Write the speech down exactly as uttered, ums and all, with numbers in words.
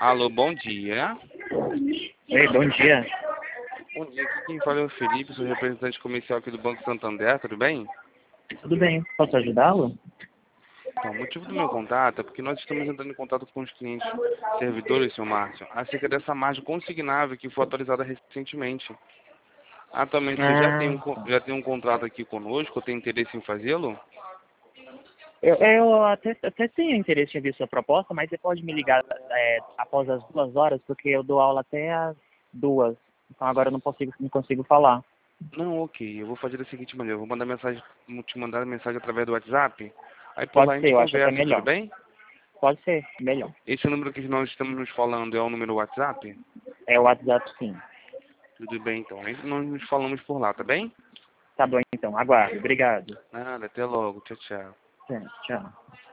Alô, bom dia. Oi, bom dia. Bom dia, aqui quem fala é o Felipe, sou representante comercial aqui do Banco Santander, tudo bem? Tudo bem, posso ajudá-lo? Então, o motivo do meu contato é porque nós estamos entrando em contato com os clientes servidores, senhor Márcio, acerca dessa margem consignável que foi atualizada recentemente. Atualmente você já tem um, Ah, co- tá. já tem um contrato aqui conosco, tem interesse em fazê-lo? Eu, eu até, até tenho interesse em ver sua proposta, mas você pode me ligar é, após as duas horas, porque eu dou aula até às duas. Então agora eu não consigo, não consigo falar. Não, ok, eu vou fazer da seguinte maneira, eu vou mandar mensagem, vou te mandar mensagem através do WhatsApp, aí por lá Pode a ser, gente eu acho até conversa, tudo melhor. bem? Pode ser, melhor. Esse número que nós estamos nos falando é o número WhatsApp? É o WhatsApp, sim. Tudo bem, então. Aí nós nos falamos por lá, tá bem? Tá bom, então. Aguardo. Obrigado. Nada, até logo. Tchau, tchau. Tchau.